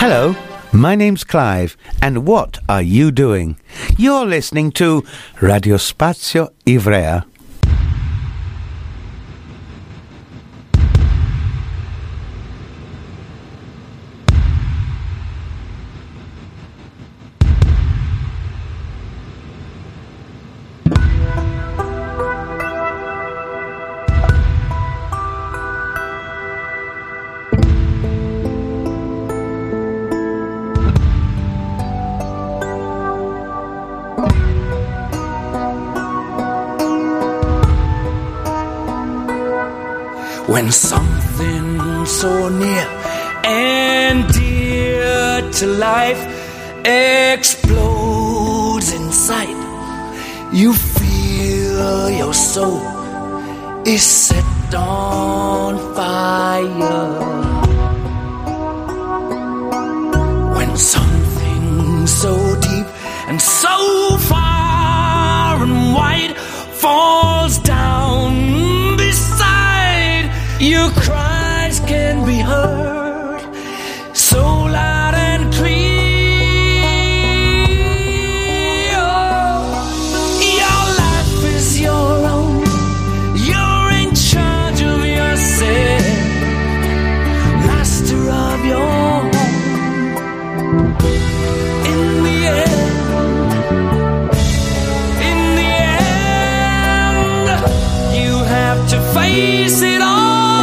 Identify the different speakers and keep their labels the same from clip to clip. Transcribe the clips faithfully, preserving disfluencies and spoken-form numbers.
Speaker 1: Hello, my name's Clive, and what are you doing? You're listening to Radio Spazio Ivrea.
Speaker 2: When something so near and dear to life explodes inside, you feel your soul is set on fire. When something so deep and so far and wide falls down beside, your cries can be heard so loud and clear. Your life is your own. You're in charge of yourself, master of your home. In the end, in the end, you have to face it all.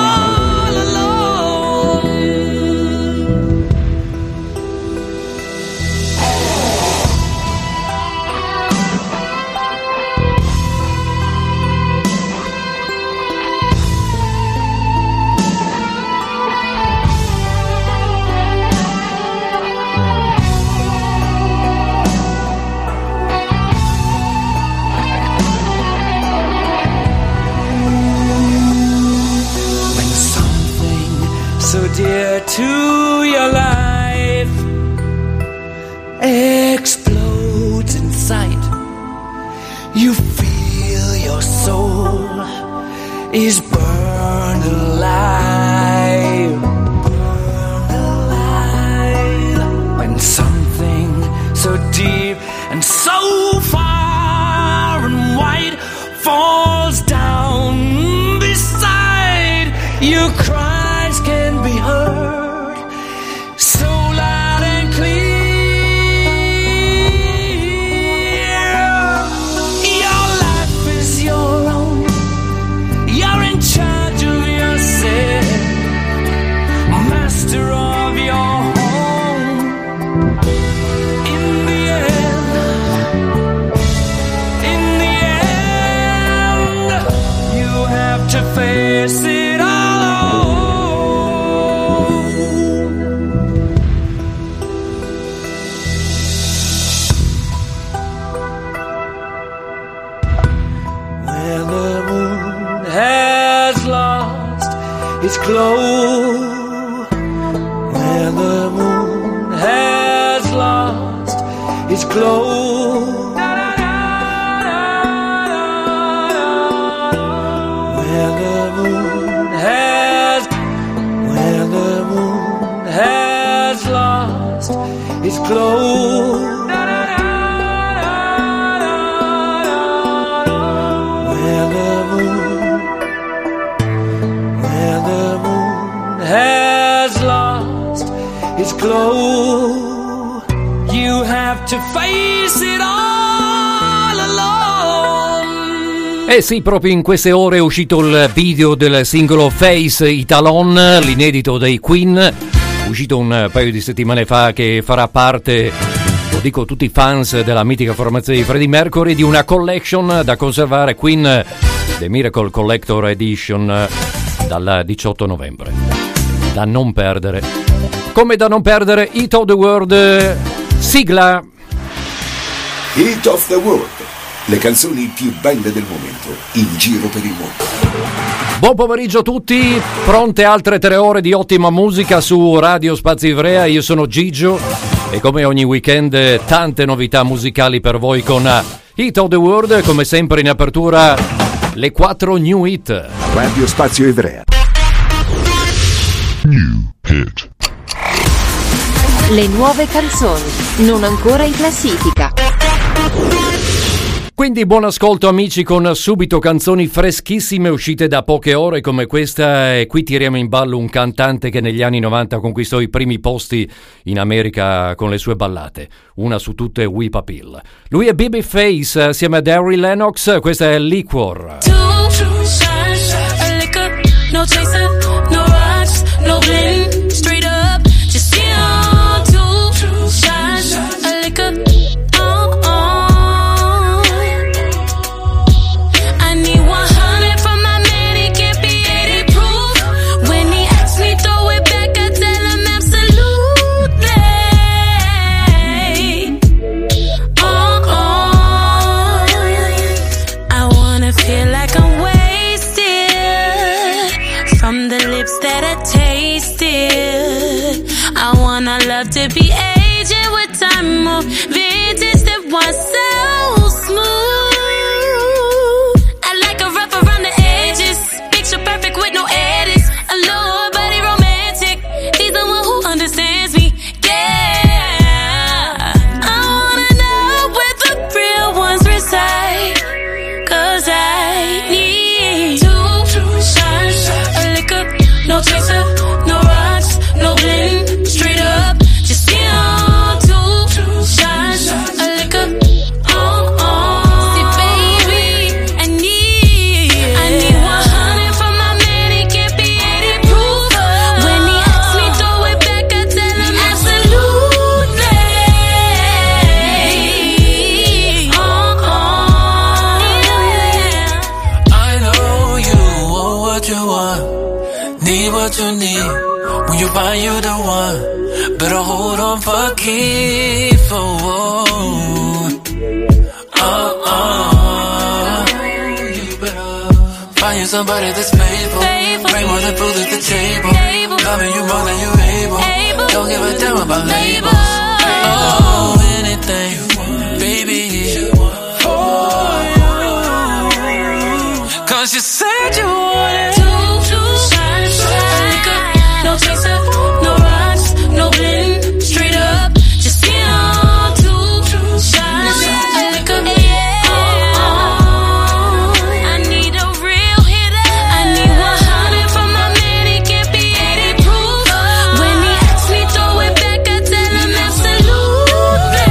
Speaker 2: Dear to your life explodes inside, you feel your soul is burned alive, burned alive. When something so deep and so far and wide falls down beside, you cry can be heard so loud and clear. Your life is your own. You're in charge of yourself, master of your home. In the end, in the end, you have to face it all. Its glow, where the moon has lost its glow, where the moon has, where the moon has lost its glow, where the moon has lost its glow, you have to face it all alone.
Speaker 3: Eh sì, proprio in queste ore è uscito il video del singolo Face Italon, l'inedito dei Queen, uscito un paio di settimane fa, che farà parte, lo dico a tutti i fans della mitica formazione di Freddie Mercury, di una collection da conservare, Queen The Miracle Collector Edition, dal diciotto novembre. Da non perdere. Come da non perdere Hit of the World, sigla.
Speaker 4: Hit of the World, le canzoni più belle del momento in giro per il mondo.
Speaker 3: Buon pomeriggio a tutti, pronte altre tre ore di ottima musica su Radio Spazio Ivrea. Io sono Gigio e come ogni weekend tante novità musicali per voi con Hit of the World, come sempre in apertura le quattro new hit.
Speaker 4: Radio Spazio Ivrea.
Speaker 5: New hit. Le nuove canzoni, non ancora in classifica.
Speaker 3: Quindi buon ascolto amici, con subito canzoni freschissime uscite da poche ore come questa, e qui tiriamo in ballo un cantante che negli anni novanta conquistò i primi posti in America con le sue ballate, una su tutte Whip Appeal. Lui è Babyface assieme ad Ari Lennox, questa è Liquor.
Speaker 2: No chaser, no rocks, no bling, straight up, just you two shots of liquor. Oh, oh. I need one hundred from my man, he can't be eighty proof. When he asks me, throw it back, I tell him absolutely. Oh, oh. I wanna feel like I'm from the lips that I tasted. I want our love to be aging with time, more vintage than one so smooth. I like a rough around the edges, picture perfect with no edits. A low body romantic, he's the one who understands me. Yeah, I wanna know where the real ones reside, 'cause I need two shots of liquor. No chaser, no rocks, no bling, straight up, just you two shots of liquor. Oh, oh. See, baby, I need, I need one hundred from my man, he can't be eighty proof. When he asks me, throw it back, I tell him absolutely. Oh, oh.
Speaker 6: I know you want what you want, need what you need. When you find you the one, better hold on for keeps. Oh, oh, oh, oh. You better find you somebody that's faithful, bring more than food to the table, loving you more than you able, able. Don't give a damn about labels. Oh, anything, baby, for you. 'Cause you said you wanted no chaser, no rocks, no bling, straight up, just you two shots of liquor. Oh, oh. I need a real hitter, I need one hundred from my man, he can't be eighty proof. When he asks me, throw it back, I tell him absolutely.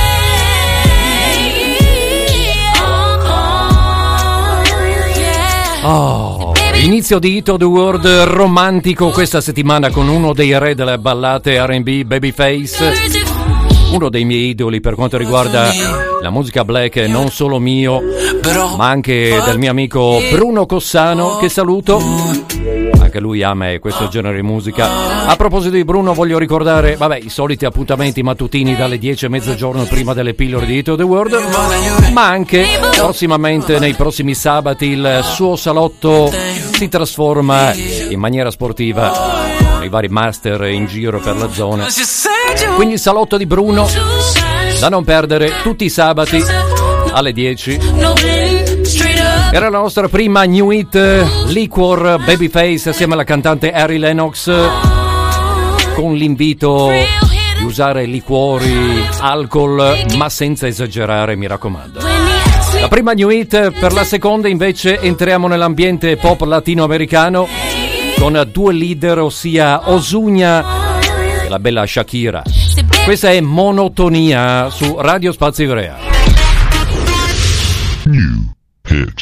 Speaker 6: Oh, oh, yeah.
Speaker 3: Oh, inizio di Hit of the World romantico questa settimana con uno dei re delle ballate R and B, Babyface, uno dei miei idoli per quanto riguarda la musica black, non solo mio ma anche del mio amico Bruno Cossano, che saluto, anche lui ama questo genere di musica. A proposito di Bruno, voglio ricordare, vabbè, i soliti appuntamenti mattutini dalle dieci e mezzogiorno prima delle pillole di Hit of the World, ma anche prossimamente, nei prossimi sabati, il suo salotto si trasforma in maniera sportiva con i vari master in giro per la zona. Quindi il salotto di Bruno da non perdere tutti i sabati alle dieci. Era la nostra prima new hit, Liquor, Babyface assieme alla cantante Ari Lennox, con l'invito di usare liquori, alcol, ma senza esagerare, mi raccomando. La prima new hit. Per la seconda invece entriamo nell'ambiente pop latinoamericano con due leader, ossia Ozuna e la bella Shakira. Questa è Monotonia su Radio Spazio Ivrea.
Speaker 7: New hit.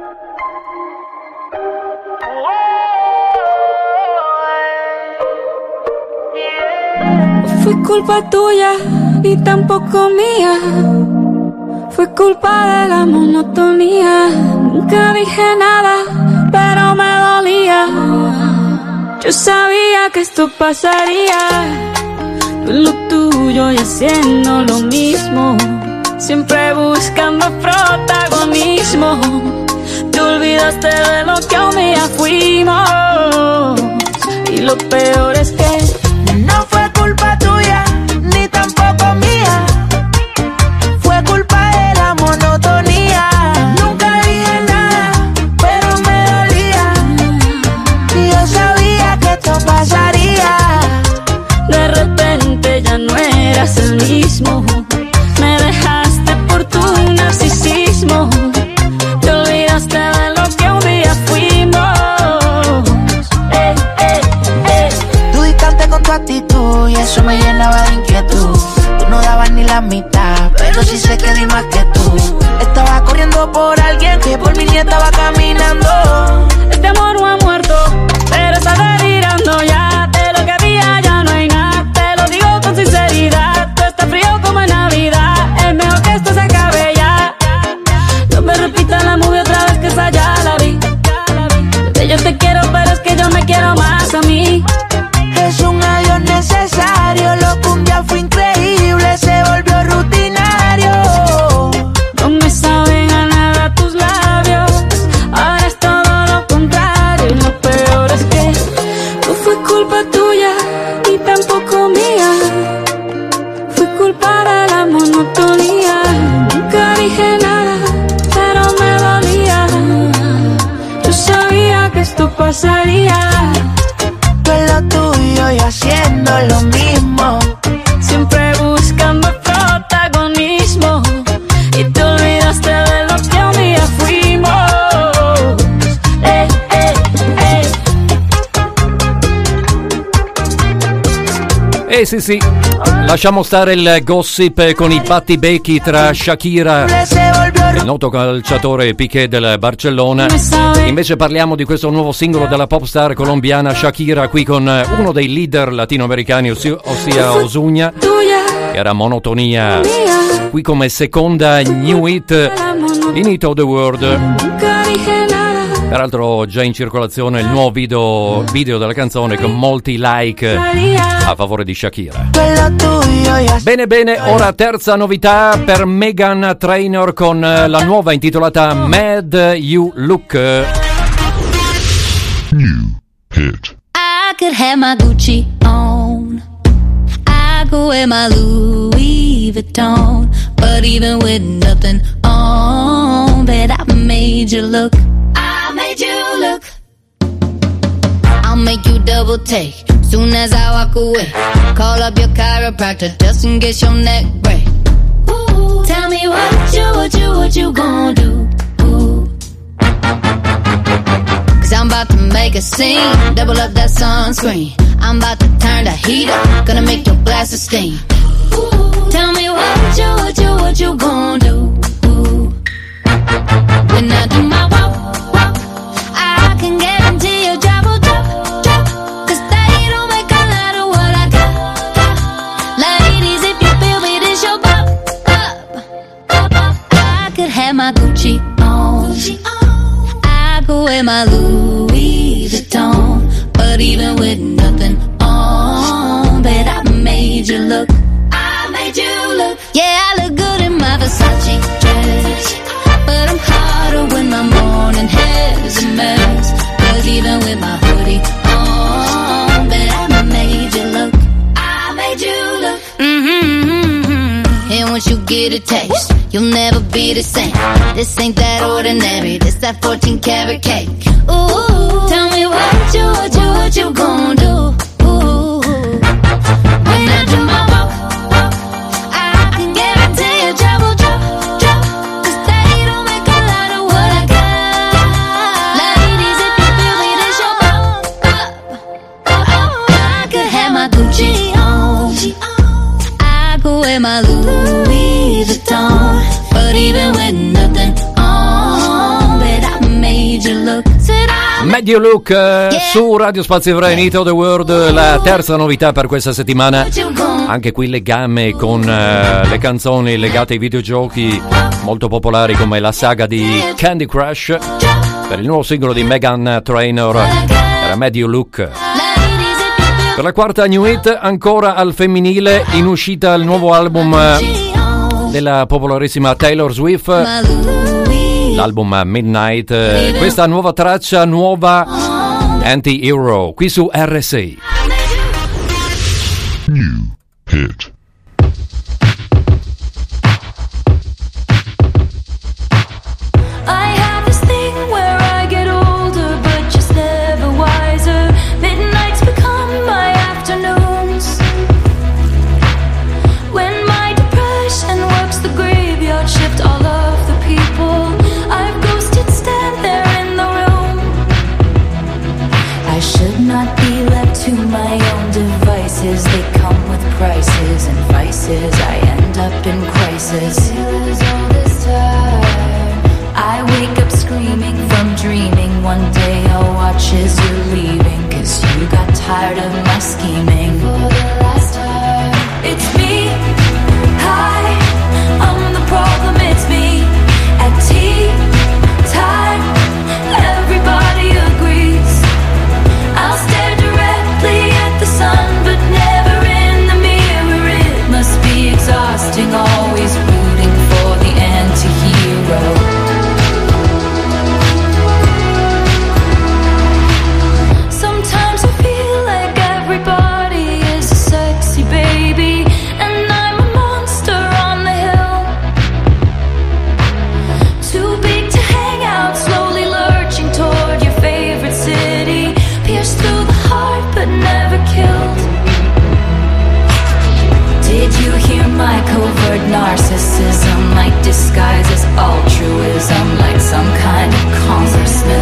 Speaker 8: Fue culpa tuya y tampoco mía. Fue culpa de la monotonía. Nunca dije nada, pero me dolía. Yo sabía que esto pasaría. Tú en lo tuyo y haciendo lo mismo. Siempre buscando protagonismo. Te olvidaste de lo que un día fuimos. Y lo peor es que no fue culpa tuya, ni tampoco mía. Fue culpa de la monotonía. Nunca dije nada, pero me dolía. Y yo sabía que esto pasaría. De repente ya no
Speaker 7: y eso me llenaba de inquietud. Tú no dabas ni la mitad, pero sí sé que di más que tú. Estaba corriendo por alguien que por mí ni estaba caminando.
Speaker 8: Este amor no ha muerto, pero está delirando ya. De lo que había ya no hay nada, te lo digo con sinceridad. Tú estás frío como en Navidad, es mejor que esto se acabe ya. No me repitas la movie otra vez, que esa ya la vi. Bebé, yo te quiero, pero es que yo me quiero más a mí.
Speaker 7: Es un adiós necesario, lo que un día fue increíble se volvió rutinario.
Speaker 8: No me saben a nada tus labios, ahora es todo lo contrario. Y lo peor es que no fue culpa tuya y tampoco mía. Fue culpa de la monotonía. Nunca dije nada, pero me dolía. Yo sabía que esto pasaría.
Speaker 7: Tú en lo tuyo y haciendo lo mismo,
Speaker 8: Siempre buscando protagonismo, y te olvidaste de lo que un día fuimos. Eh, eh, eh.
Speaker 3: Eh sì sì, lasciamo stare il gossip con i battibecchi tra Shakira e il noto calciatore Piqué del Barcellona. Invece parliamo di questo nuovo singolo della popstar colombiana Shakira, qui con uno dei leader latinoamericani, ossia, ossia Ozuna, che era Monotonia, qui come seconda new hit in Hit of the World.
Speaker 8: Nunca dije nada.
Speaker 3: Peraltro già in circolazione il nuovo video, video della canzone con molti like a favore di Shakira.
Speaker 7: tú en lo tuyo y haciendo.
Speaker 3: Bene bene, ora terza novità per Meghan Trainor con eh, la nuova intitolata Mad You Look.
Speaker 9: New hit.
Speaker 6: I could have my Gucci on, I could wear my Louis Vuitton, but even with nothing on, bet I made you look. I made you look. I'll make you double take soon as I walk away. Call up your chiropractor just in case your neck break. Ooh, tell me what you, what you, what you gonna do? Ooh. Cause I'm about to make a scene, double up that sunscreen. I'm about to turn the heat up, gonna make your glasses steam. Ooh, tell me what you, what you, what you gonna do? Ooh. When I do my walk, walk, I can guarantee your job will drop, drop. Cause they don't make a lot of what I got, got. Ladies, if you feel me, this your bop, bop, bop, bop. I could have my Gucci on, I could wear my Louis Vuitton, but even with nothing on, bet I made you look. I made you look. Yeah, I look good in my Versace dress, but I'm hotter when my morning hair's a mess. Cause even with my hoodie on, bet I made you look. I made you look. Mm-hmm. And once you get a taste, you'll never be the same. This ain't that ordinary, this that fourteen karat cake. Ooh, tell me what you, what you, what you gon' do? Ooh, when I do my walk, walk, I can guarantee your job will drop, drop. Cause they don't make a lot of what I got. Ladies, if you feel me, this your bop, bop, bop. I could have my Gucci on, I could wear my Louis Vuitton, but even with nothing on, bet I made you look. Said I
Speaker 3: Mad You Look eh, su Radio Spazio Evrei in Hit of the World, la terza novità per questa settimana. Anche qui legame con eh, le canzoni legate ai videogiochi molto popolari come la saga di Candy Crush. Per il nuovo singolo di Meghan Trainor era Mad You Look. Per la quarta new hit, ancora al femminile, in uscita il nuovo album eh, della popolarissima Taylor Swift, l'album Midnight. Eh, questa nuova traccia, nuova Anti-Hero, qui su R sei.
Speaker 9: New hit.
Speaker 8: I have this thing where I get older, but just never wiser. Midnights become my afternoons. When my depression works the graveyard shift, all of the people I've ghosted stand there in the room. I should not be left to my own devices. They come
Speaker 2: crisis and vices, I end up in crisis. I wake up screaming from dreaming. One day I'll watch as you're leaving, 'cause you got tired of my scheming. For the last time, it's me. Hi, I'm the problem, it's me. At tea time, everybody agrees. I'll stare directly at the sun, but never in the mirror. It must be exhausting, always rooting for the anti-hero. My covert narcissism might disguise as altruism, like some kind of congressman.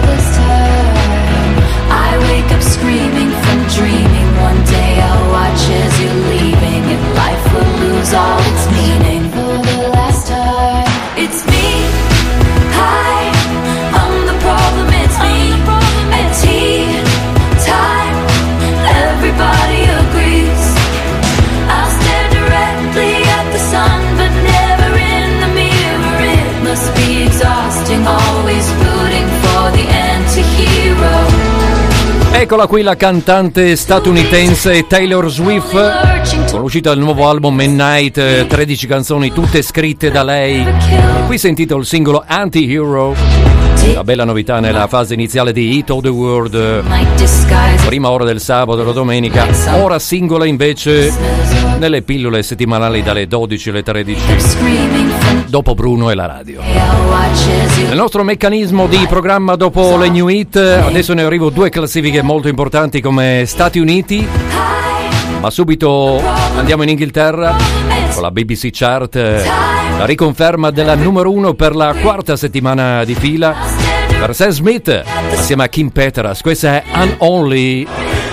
Speaker 2: I wake up screaming from dreaming. One day I'll watch as you're leaving, and life will lose all its meaning. For the last time, it's me. Hi, I'm the problem, it's me. At tea time, everybody agrees. I'll stare directly at the sun, but never in the mirror. It must be exhausting, always rooting for the anti-hero.
Speaker 3: Eccola qui la cantante statunitense Taylor Swift, con l'uscita del nuovo album Midnight, tredici canzoni tutte scritte da lei. Qui sentito il singolo Anti-Hero, la bella novità nella fase iniziale di Hit of the World, prima ora del sabato e la domenica, ora singola invece nelle pillole settimanali dalle dodici alle tredici, dopo Bruno e la radio. Nel nostro meccanismo di programma dopo le new hit, adesso ne arrivo due classifiche molto importanti come Stati Uniti, ma subito andiamo in Inghilterra con la B B C Chart, la riconferma della numero uno per la quarta settimana di fila per Sam Smith assieme a Kim Petras. Questa è Unonly.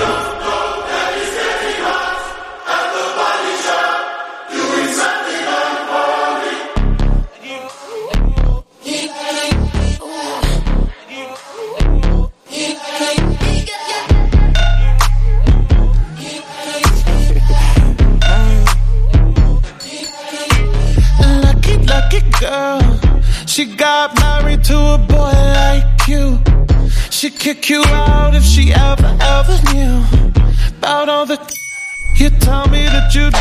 Speaker 10: She got married to a boy like you. She'd kick you out if she ever, ever knew about all the you tell me that you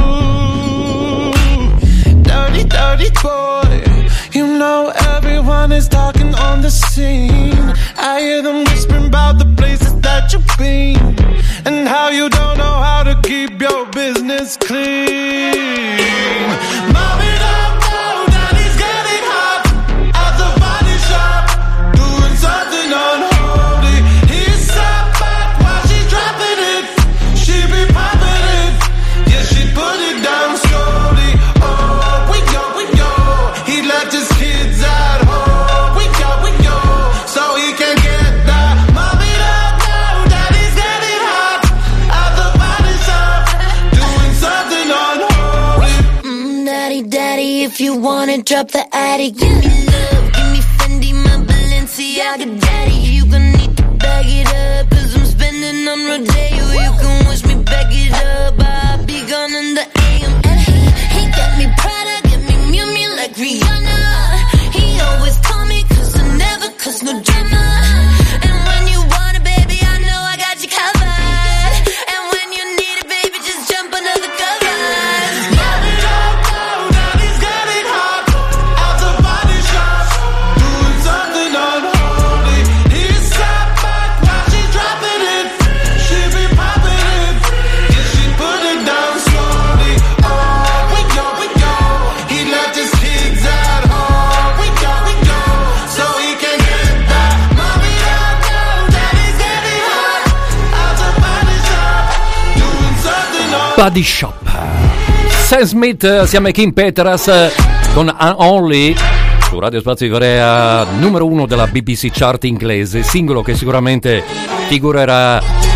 Speaker 10: do. Dirty, dirty boy. You know everyone is talking on the scene. I hear them whispering about the places that you've been and how you don't know how to keep your business clean. Mommy, don't know that he's getting hot at the body shop, doing something unholy. He's sat back while she's dropping it. She be popping it, yeah, she put it down slowly. Oh, we go, we go. He left his kids at home. We go, we go, so he can get that. Mommy don't know that he's getting hot at the body shop, doing something unholy.
Speaker 2: Mm, daddy, daddy, if you wanna drop the attic, give me love, give me Fendi, my Balenciaga, daddy. You gonna need to bag it up, 'cause I'm spending on Rodeo. You can wish me back it up, I'll be gone in the A M. And he, he got me Prada, got me Miu Miu like Rihanna. He always call me 'cause I never cause no drama. And when you want it, baby, I know I got you covered. And when you need it, baby, just jump under the covers.
Speaker 10: Mommy don't know that he's getting hot at the body shop, doing something unholy. He's sat back while she's dropping it. She be popping it, yeah, she put it down slowly. Oh, we go, we go. He left his kids at home. We go, we go, so he can get that. Mommy don't know that he's getting hot at the body shop, doing something unholy.
Speaker 3: Body Shop. Sam Smith assieme a Kim Petras con Unonly su Radio Spazio Ivrea, numero uno della B B C Chart inglese, singolo che sicuramente figurerà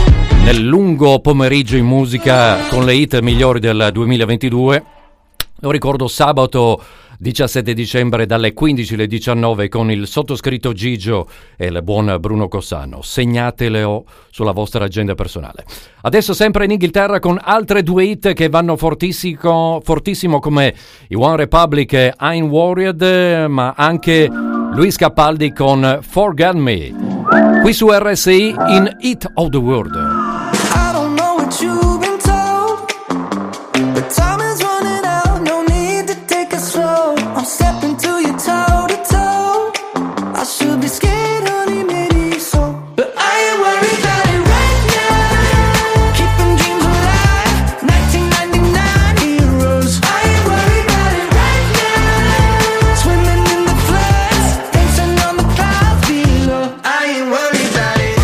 Speaker 3: nel lungo pomeriggio in musica con le hit migliori del duemilaventidue. Lo ricordo sabato diciassette dicembre dalle quindici alle diciannove con il sottoscritto Gigio e il buon Bruno Cossano. Segnatelo sulla vostra agenda personale. Adesso sempre in Inghilterra con altre due hit che vanno fortissimo, fortissimo come i One Republic e I'm Worried, ma anche Luis Capaldi con Forget Me. Qui su R S I in Hit of the World.
Speaker 10: I don't know what you've been told, but time is running out, no need to take it slow. I'm stepping to you toe to toe. I should be scared, honey, maybe so, but I ain't worried about it right now. Keeping dreams alive, nineteen ninety-nine heroes. I ain't worried about it right now. Swimming in the floods, dancing on the clouds below. I ain't worried about it.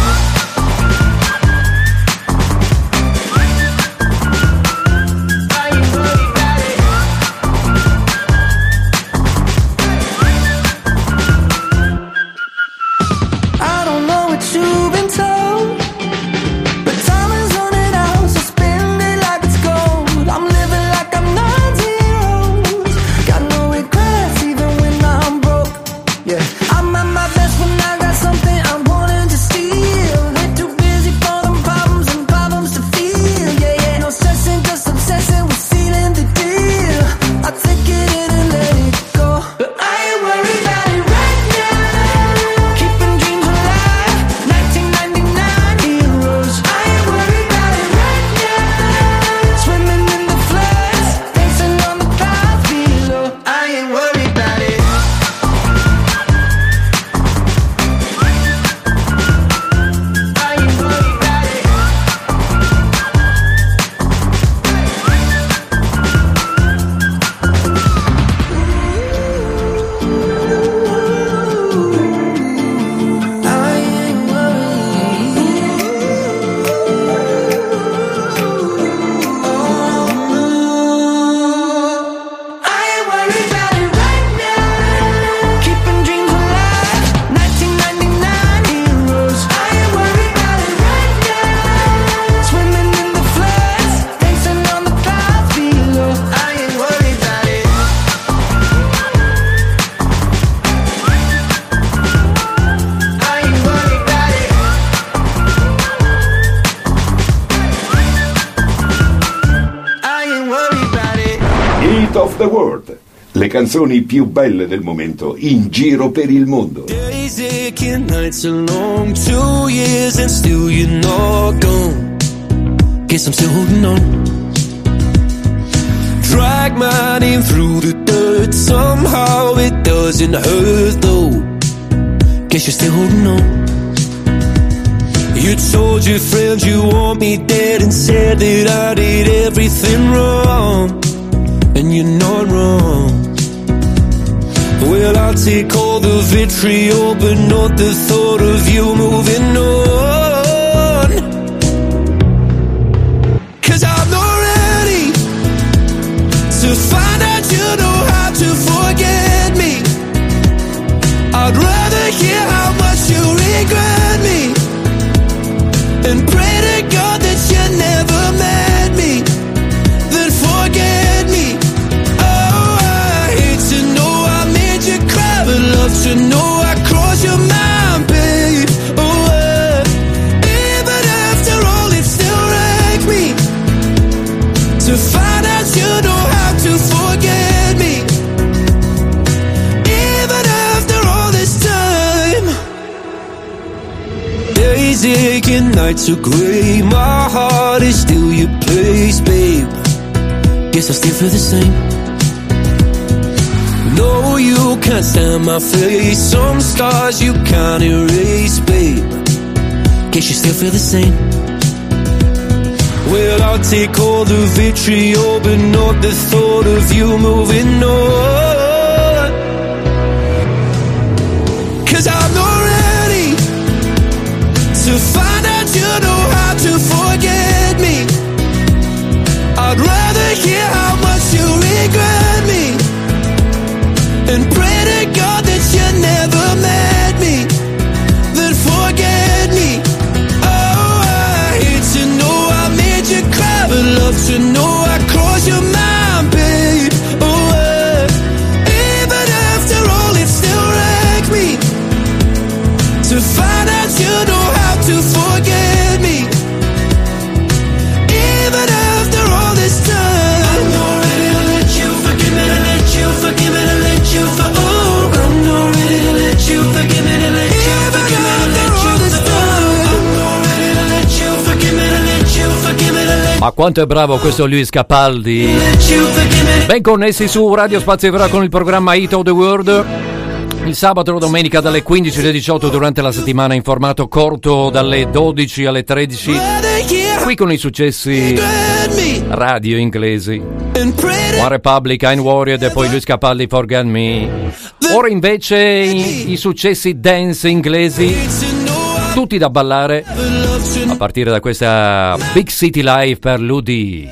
Speaker 10: I don't know what you've been told, but time is running out, so spend it like it's gold. I'm living like I'm nineteen years old. Got no regrets even when I'm broke. Yeah, I'm at my best when I got something I'm wanting to steal. Way too busy for them problems and problems to feel. Yeah, yeah, no stressing, just obsessing with sealing the deal. I take it in and let it go, but I ain't worried about it right now. Keeping dreams alive, nineteen ninety-nine heroes. I ain't worried about it right now. Swimming in the floods, dancing on the clouds below. I ain't worried about it. I ain't worried about it. I ain't worried about it right now. Keeping dreams alive, nineteen ninety-nine heroes. I ain't worried about it right now. Swimming in the floods, dancing on the clouds below. I ain't worried about it. I ain't worried about it. I ain't worried about it.
Speaker 4: Hit of the World. Le canzoni più belle del momento in giro per il mondo.
Speaker 11: Days aching, nights are long, two years and still you're not gone. Guess I'm still holding on. Drag my name through the dirt, somehow it doesn't hurt though. Guess you're still holding on. You told your friends you want me dead and said that I did everything wrong, and you're not wrong. Well, I'll take all the vitriol, but not the thought of you moving on. 'Cause I'm not ready to find out you know how to forget me. I'd rather hear how much you regret me and pray to God that you never met me, then forget me. Oh, I hate to know I made you cry, but love to know I crossed your mind, babe. Oh, uh, even after all, it still wrecks me to find out you know how to forget me. Even after all this time. Days aching, nights are grey, my heart is still your place, babe. Guess I still feel the same. No, you can't stand my face, some scars you can't erase, babe. Guess you still feel the same. Well, I'll take all the vitriol, but not the thought of you moving on. 'Cause I'm not ready to find out you know how to forget me. I'd rather hear how much you regret me and pray to God that you never met me, then forget me. Oh, I hate to
Speaker 3: quanto è bravo questo Luis Capaldi. Ben connessi su Radio Spazio Evra con il programma Hit of the World. Il sabato e la domenica dalle quindici alle diciotto, durante la settimana in formato corto dalle dodici alle tredici, qui con i successi radio inglesi. One Republic, I'm Worried e poi Luis Capaldi, Forget Me. Ora invece i, i successi dance inglesi, tutti da ballare, a partire da questa Big City Life per Ludi.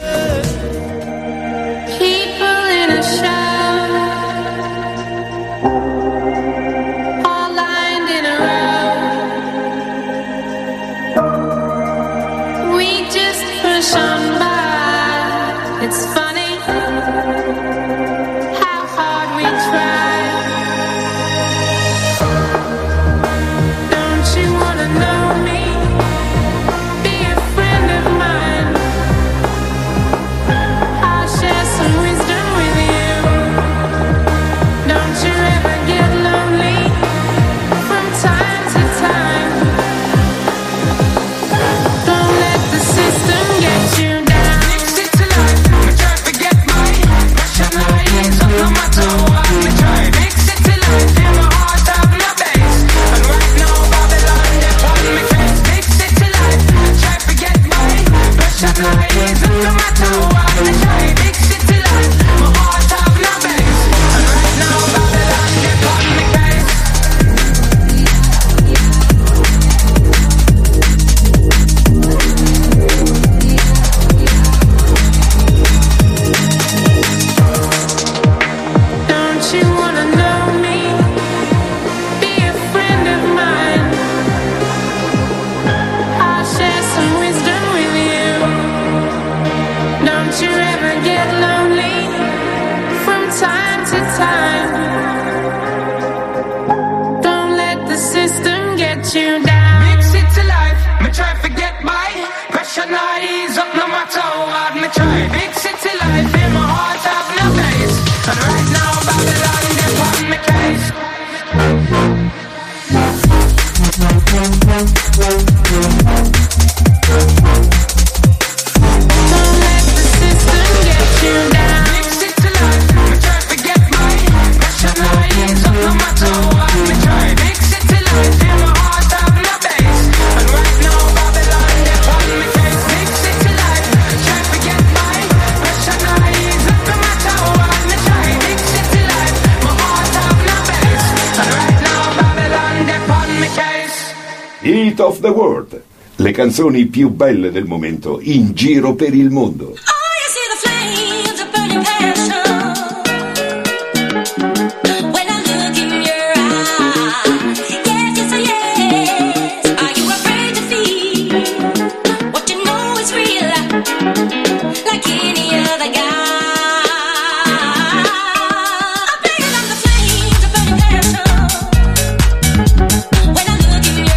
Speaker 4: Hit of the World, le canzoni più belle del momento in giro per il mondo.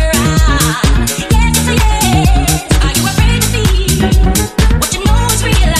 Speaker 2: What you know is real.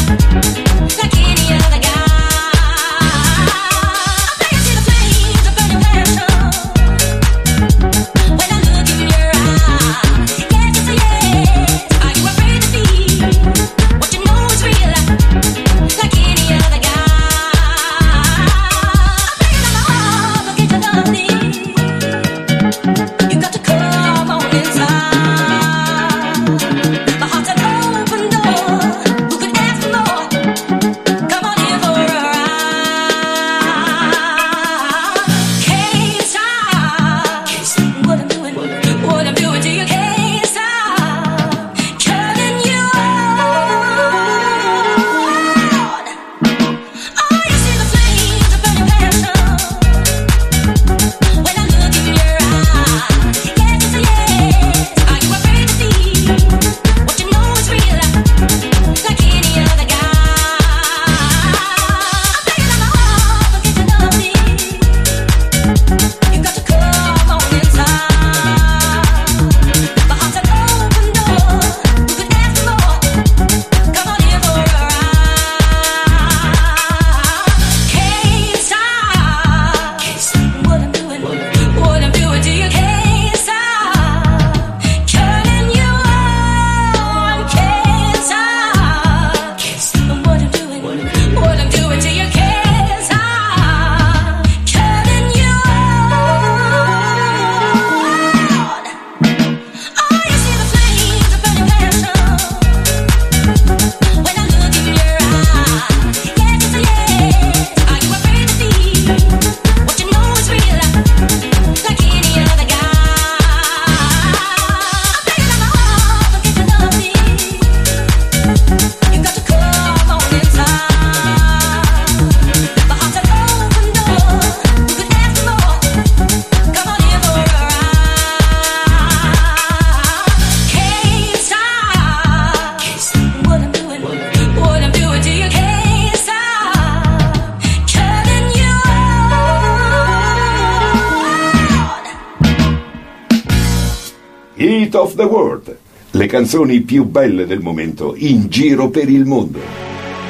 Speaker 4: Hit of the World, le canzoni più belle del momento in giro per il mondo.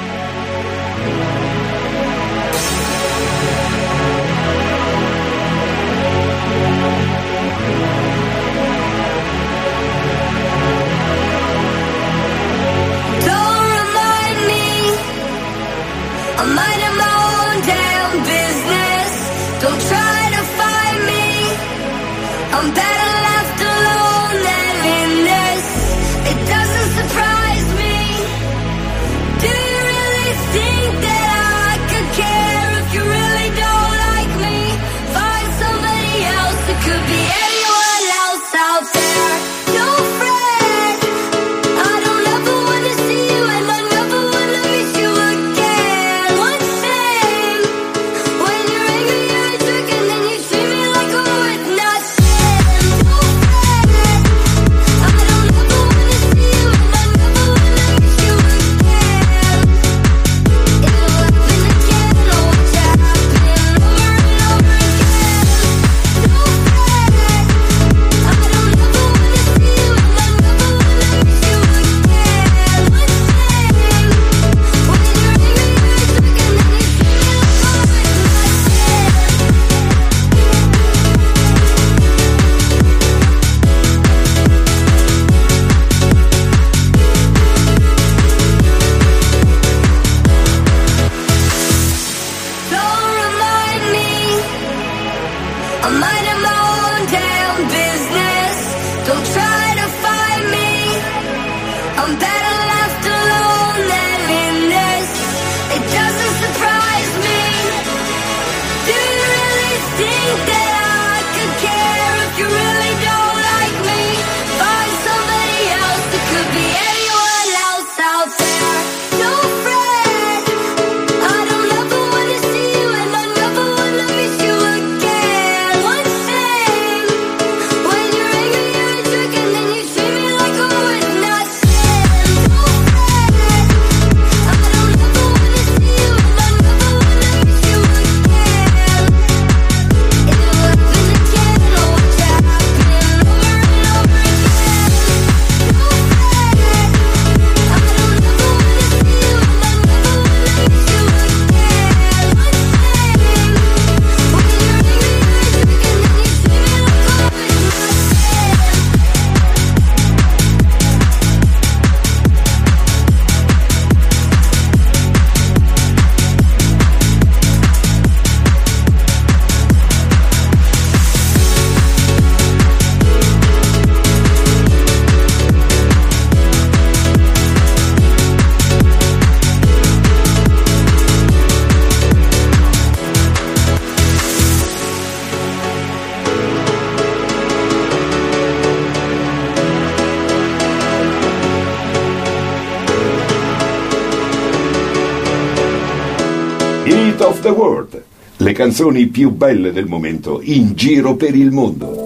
Speaker 4: Hit of the World, le canzoni più belle del momento in giro per il mondo.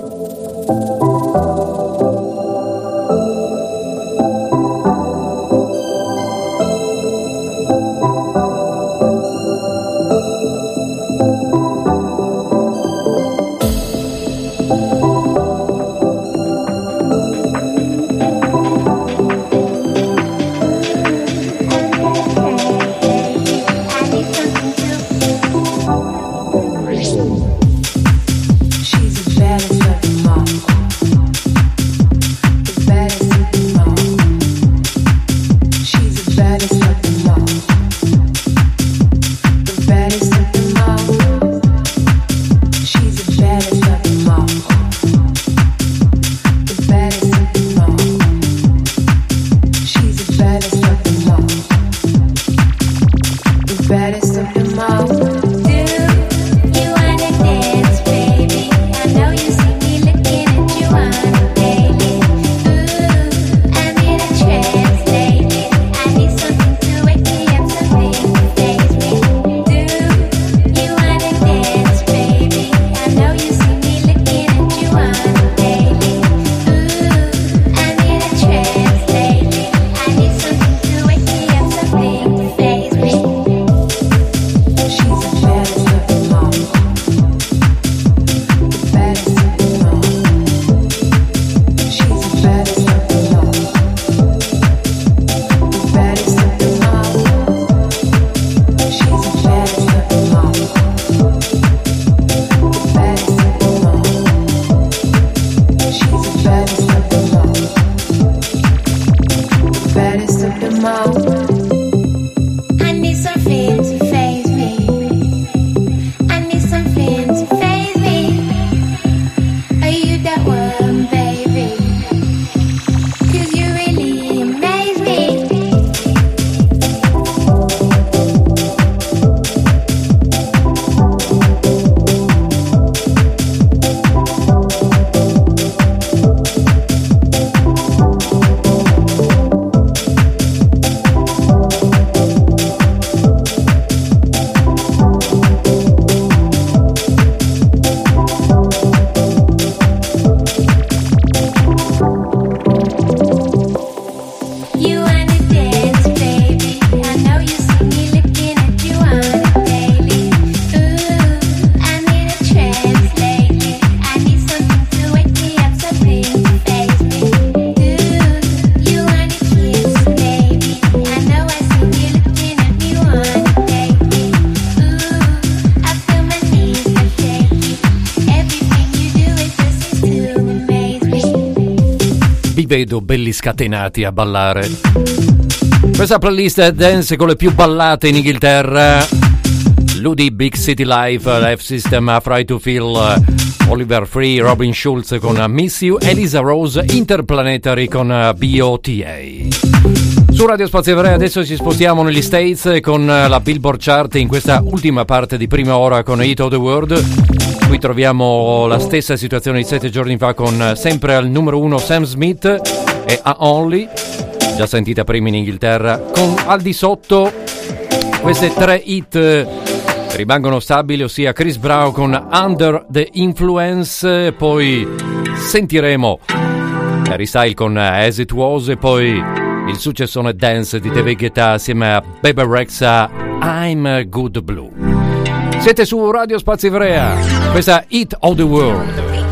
Speaker 12: She's a jealous
Speaker 3: vi vedo belli scatenati a ballare. Questa playlist è dance con le più ballate in Inghilterra. Ludi, Big City Life, Life System, Fry to Feel, Oliver Free, Robin Schulz con Miss You, Elisa Rose, Interplanetary con B O T A. Su Radio Spazio Ivrea adesso ci spostiamo negli States con la Billboard Chart in questa ultima parte di prima ora con Hit of the World. Qui troviamo la stessa situazione di sette giorni fa con sempre al numero uno Sam Smith e A Only, già sentita prima in Inghilterra, con al di sotto queste tre hit rimangono stabili, ossia Chris Brown con Under the Influence, poi sentiremo Harry Styles con As It Was e poi il successone Dance di David Guetta assieme a Bebe Rexha, I'm Good Blue. Siete su Radio Spazio Ivrea, questa Hit of the World.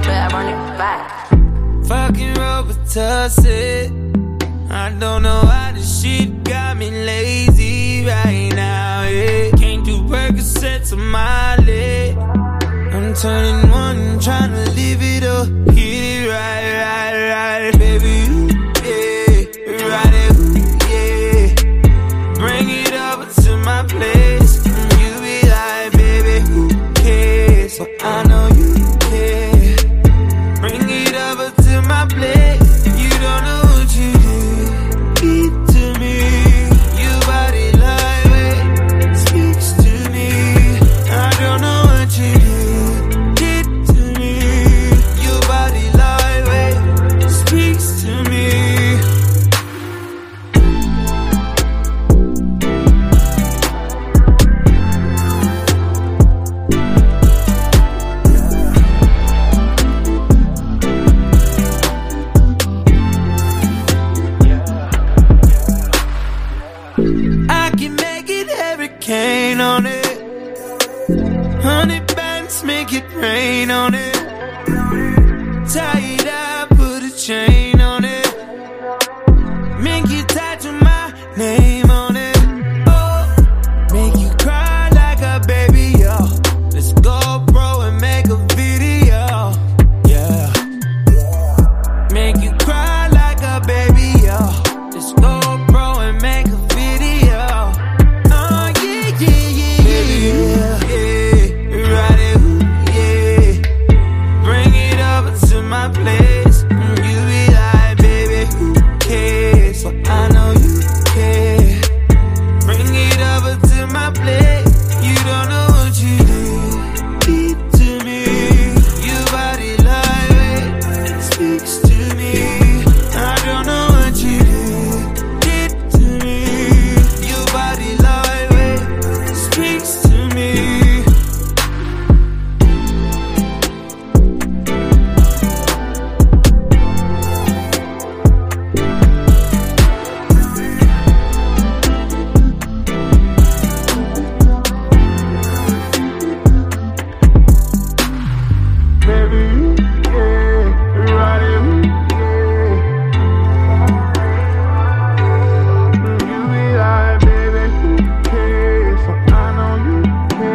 Speaker 10: Fucking Robitussin, I don't know how this shit got me lazy right now, yeah. Can't do Percocets on my leg. I'm turning one, trying to live it up, hit it right, right, right, baby, yeah, right it, yeah. Bring it over to my place, and you be like, baby, who cares? So I know you care. Bring it over to my place, you don't know what you do. Speak to me, your body lightweight speaks to me. I don't know what you do. Get to me, your body lightweight speaks to me. I can make it hurricane on it. Honey bands make it rain on it. Tie it up, put a chain on it. Make you tattoo my name on it. Oh, make you cry like a baby, yo. Let's go, bro, and make a video. Yeah. Make you cry like a baby, yo. Let's go, bro, and make a video. Oh, yeah, yeah, yeah, yeah, yeah. Right it, yeah. Bring it over to my place, and you be like, baby, who cares? So I know you care. Bring it over to my place, you don't know what you do. Speak to me, your body lightweight speaks to me. I don't know what you do. Get to me, your body lightweight speaks to me. Baby, yeah, right it, yeah. You be like, baby, who cares? So I know you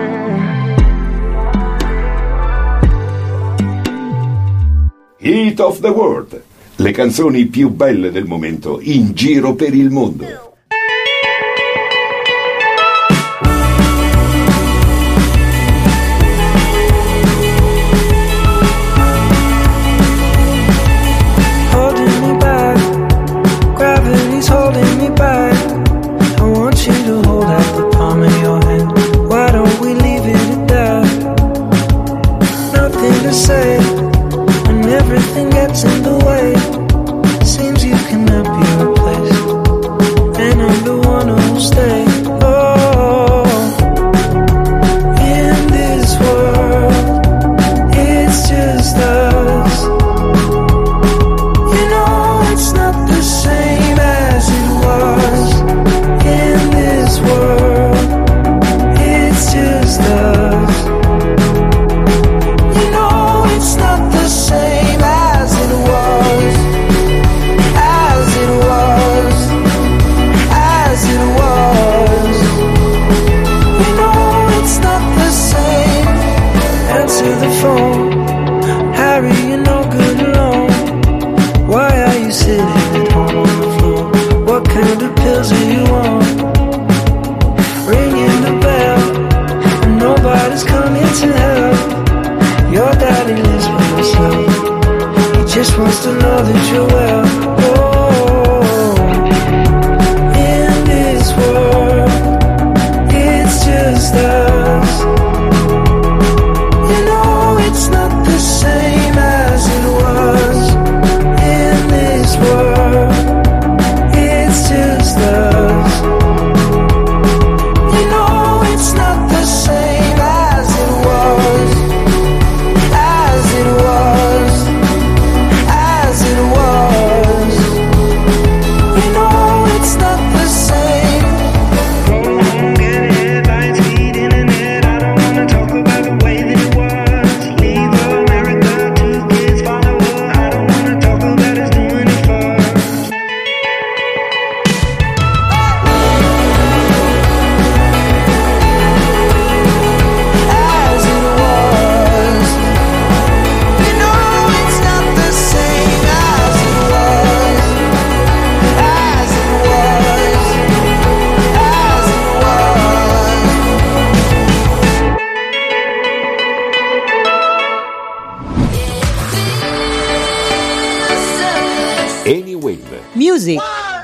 Speaker 10: care.
Speaker 4: Hit of the World, le canzoni più belle del momento in giro per il mondo.
Speaker 12: Holding me back, gravity's holding me back. I want you to hold out the palm of your hand. Why don't we leave it at that? Nothing to say when everything gets in the way. Seems you cannot be replaced. just wants to know that you're well. Oh, in this world, it's just us. You know it's not the same as it was. In this world, it's just us. You know it's not the same as it was. As it was. As it was. You know it's not the same. Go home, get headlines, feed internet. I don't wanna talk about the way that it was. Leave America, two kids follow her. I don't wanna talk about us doing it first. As it was. You know it's not the same as it was. As it was. As it was.
Speaker 4: Anyway.
Speaker 13: Music.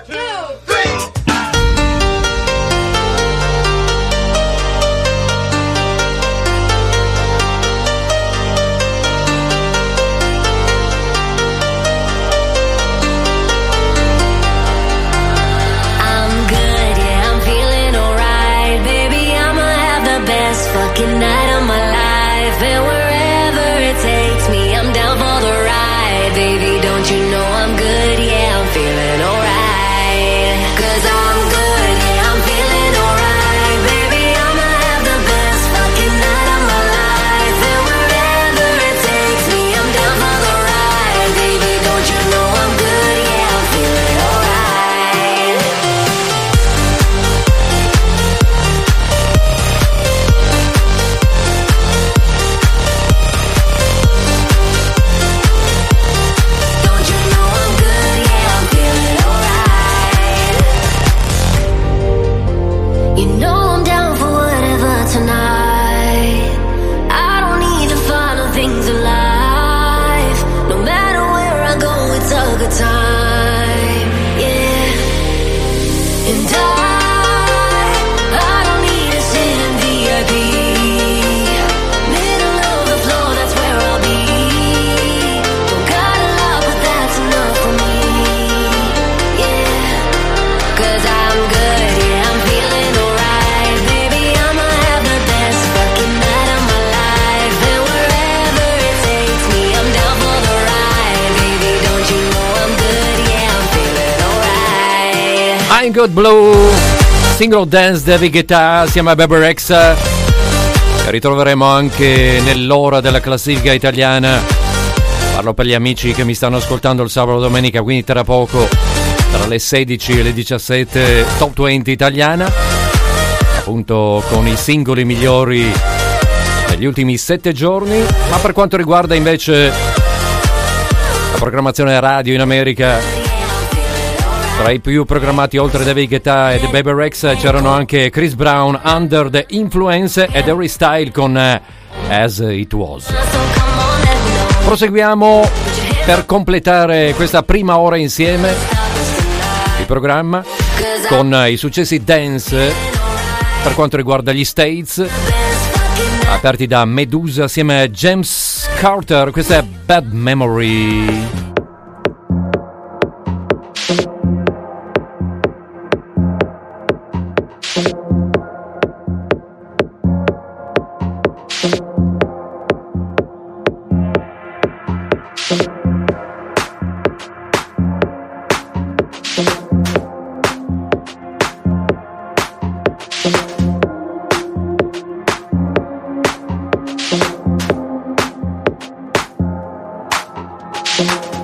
Speaker 2: I'm good, yeah, I'm feeling alright. Baby, I'ma have the best fucking night of my life. And wherever it takes me, I'm down for the ride. Baby, don't you know I'm good, yeah, I'm feeling alright. Cause I'm good, yeah, I'm feeling alright. Baby, I'ma have the best fucking night of my life. And wherever it takes me, I'm down for the ride. Baby, don't you know I'm good, yeah, I'm feeling alright. Don't you know I'm good? Yeah, I'm feeling alright. You know I'm down for whatever tonight. I don't need the final things of life. No matter where I go, it's a good time. Yeah. And I, I don't need to sit in V I P. Middle of the floor, that's where I'll be. Don't got a lot, but that's enough for me. Yeah. Cause I'm good, yeah, I'm feeling alright. Baby, I'ma have the best fucking night of my life. And wherever it takes me, I'm down for the ride. Baby, don't you know I'm good, yeah, I'm feeling alright.
Speaker 3: I'm Good Blue, singolo dance David Guetta, siamo a Bebe Rexha. Ritroveremo anche nell'ora della classifica italiana. Parlo per gli amici che mi stanno ascoltando il sabato e domenica, quindi tra poco, tra le sedici e le diciassette, Top venti italiana, appunto con i singoli migliori degli ultimi sette giorni. Ma per quanto riguarda invece la programmazione radio in America, tra i più programmati oltre David Guetta e The Bebe Rexha c'erano anche Chris Brown, Under the Influence, ed Harry Styles con eh, As It Was. Proseguiamo per completare questa prima ora insieme il programma con eh, i successi dance per quanto riguarda gli States, aperti da Medusa assieme a James Carter. Questa è Bad Memory.
Speaker 2: We'll be right back.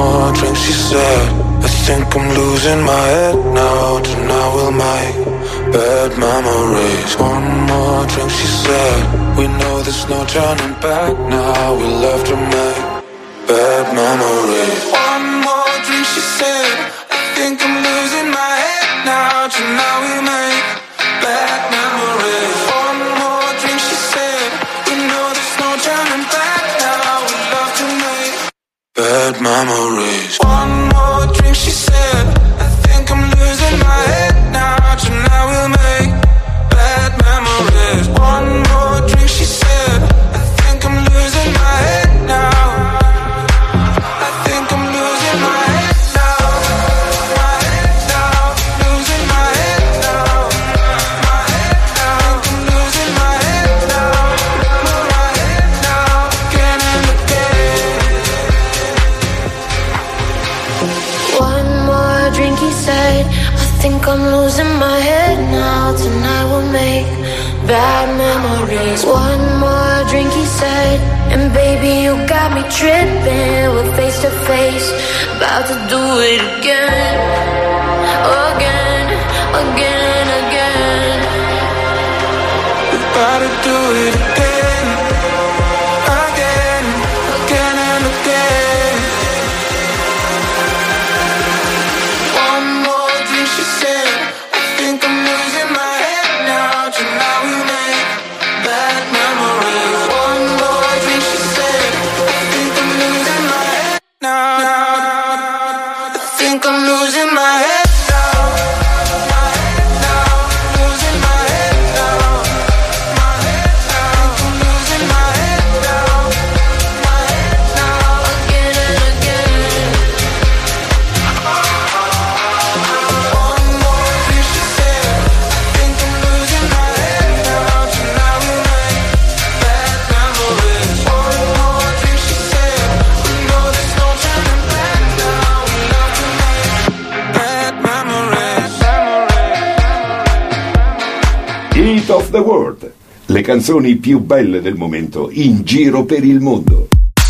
Speaker 10: more drink, she said. I think I'm losing my head now. Tonight we'll make bad memories. One more drink, she said. We know there's no turning back now. We'll have to make bad memories. One more drink, she said. I think I'm losing my head now. Tonight we'll make bad memories. One more drink, she said. We know there's no turning back now. We'll have to make bad memories. One more drink, she said. I think I'm losing my head now. Tonight we'll make bad memories. One more drink, she said. I think I'm losing my head now. I think I'm losing my head now. My head now. Losing my head now. My head now. I'm losing my head now. My head now. Again and again.
Speaker 6: One more drink, he said. I think I'm losing my head now. Tonight we'll make bad memories. One more drink, he said. And baby, you got me tripping. We're face to face, about to do it again. Again, again, again.
Speaker 10: We're about to do it again. Again, again and again. One more drink, she said. I think I'm losing my head now. Tonight we make bad memories. One more drink, she said. I think I'm losing my head now. I think I'm losing my head now. My head now. Losing my head now. My head now. I'm losing my head now. My head now.
Speaker 6: Again and again.
Speaker 10: One more drink, she said. I think I'm losing my head now. Tonight we make bad memories. One more drink, she said. We know there's no turning back now. We love to make bad memories.
Speaker 4: Hit of the World. Le canzoni più belle del momento in giro per il mondo.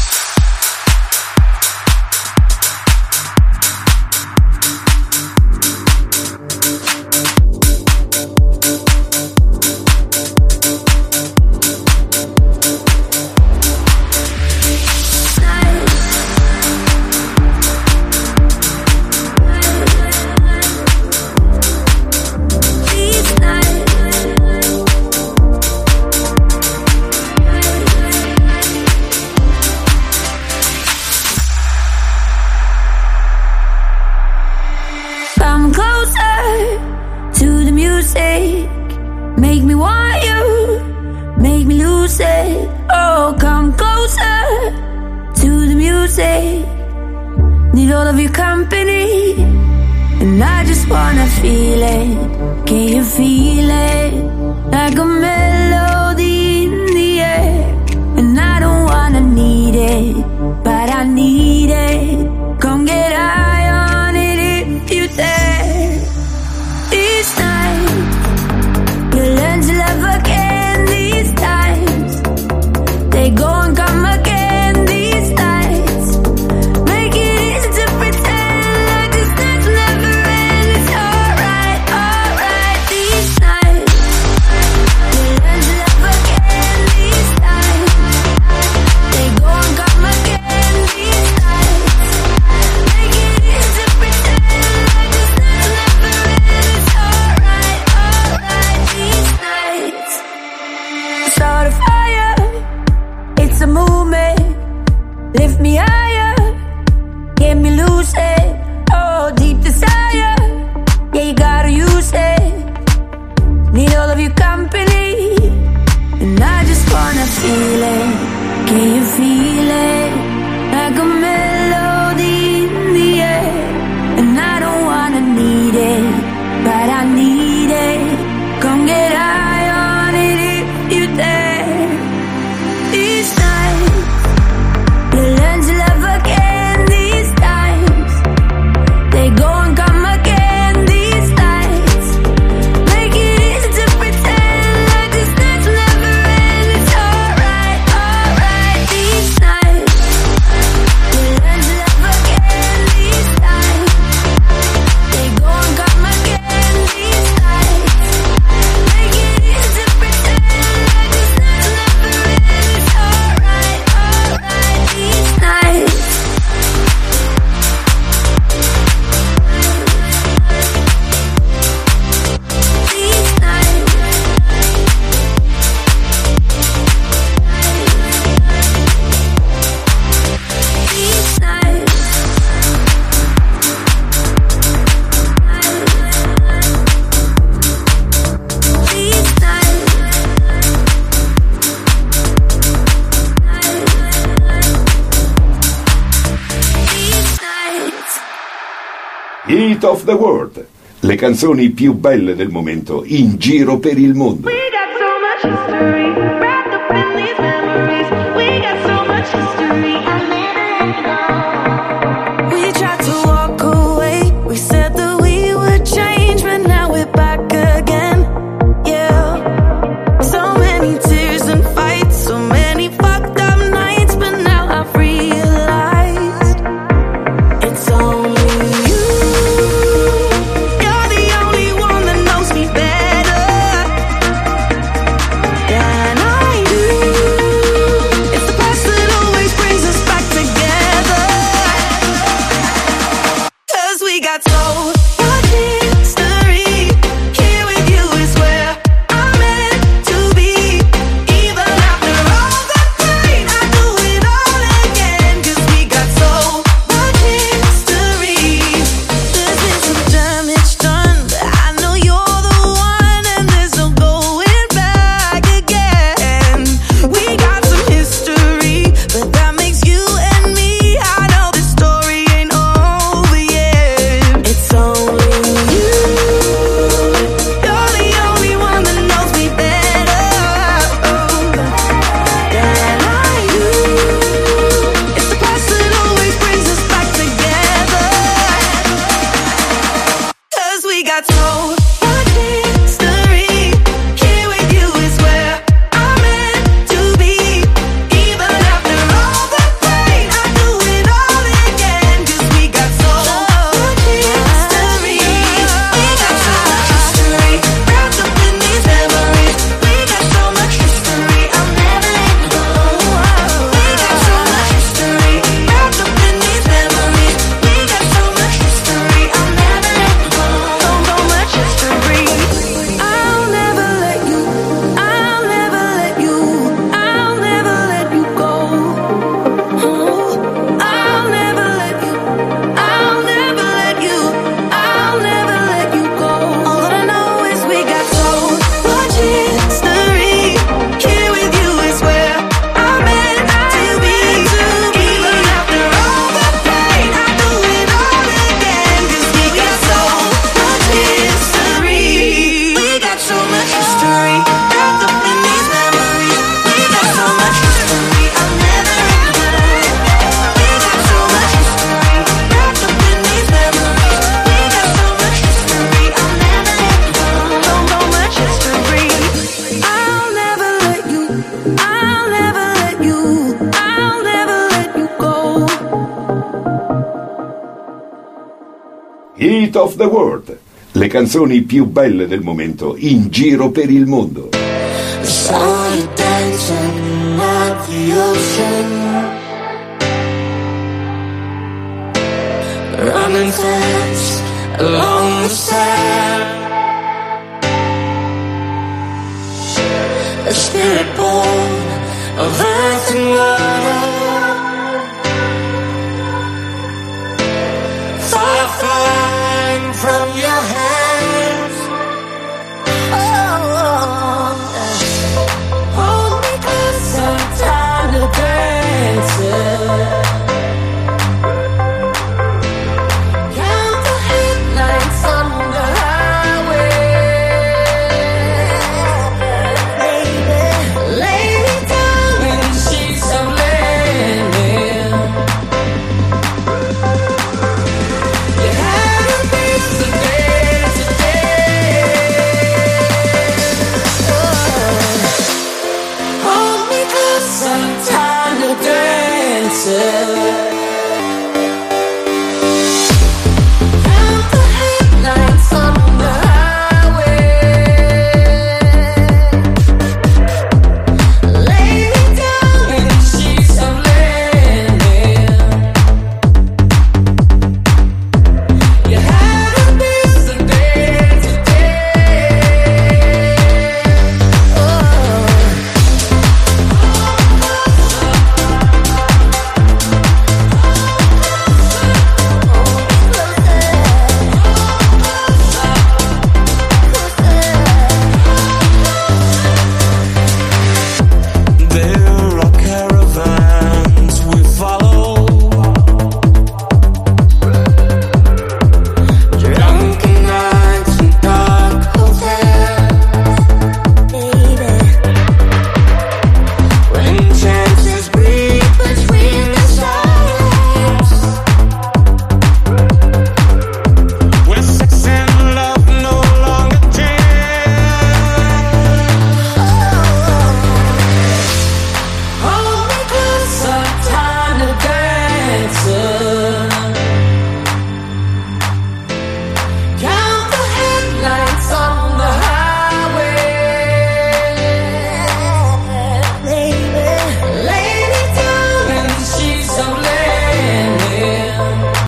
Speaker 8: Come closer to the music. Make me want you. Make me lose it. Oh, come closer to the music. Need all of your company. And I just wanna feel it. Can you feel it? Like a melody in the air. And I don't wanna need it, but I need it. Come get high on it if you dare. Each time you learn to love again. These times they go and come again. These nights make it easy to pretend like this night never ends. It's alright, alright. These nights you learn to love again. These times they go and come again. These nights
Speaker 4: Hit of the World, le canzoni più belle del momento in giro per il mondo.
Speaker 6: We got so much history wrapped up in these memories. We got so much history. I'll never let go. We tried to walk away. We said that we would change, but now we're back again. Yeah. So many tears and fights, so many fucked up nights, but now I've realized it's only you. You're the only one that knows me better than I do. It's the past that always brings us back together. 'Cause we got so much history. Here with you is where I'm meant to be. Even after all the pain, I do it all again. 'Cause we got so much history. There's been some damage done, but I know you're the one, and there's no going back again. We got some history, but that makes you and me. I know the story ain't over yet. It's only you. You're the only one that knows me better than I do. It's the past that always brings us back together. 'Cause we got so much history. Here with you is where I'm meant to be. Even after all the pain, I do it all again. 'Cause we got so much history. We got so much history wrapped up in these memories. We got so much history. I'll never let go. We got so much history wrapped up in these memories. We got so much history. I'll never let go. So, so much history. I'll never let you. I'll never let you. I'll never let you go. Oh, I'll never let you. I'll never let you. I'll never let you go. All that I know is we got so much history. Here with you is where I'm meant to be. Even after all the pain, I do it all again. 'Cause we got so much history. We got so much history wrapped up in these memories. We got so much history. I'll never let go. We got so much history wrapped up in these memories. We got so much history. I'll never let go. So, so much history. I'll never let you. I'll never let you. I'll never let you go.
Speaker 4: Hit of the World, le canzoni più belle del momento in giro per il mondo.
Speaker 6: Saw you dancing at the ocean, running fast along the sand. A spirit born of earth and water, fire flying from your hand.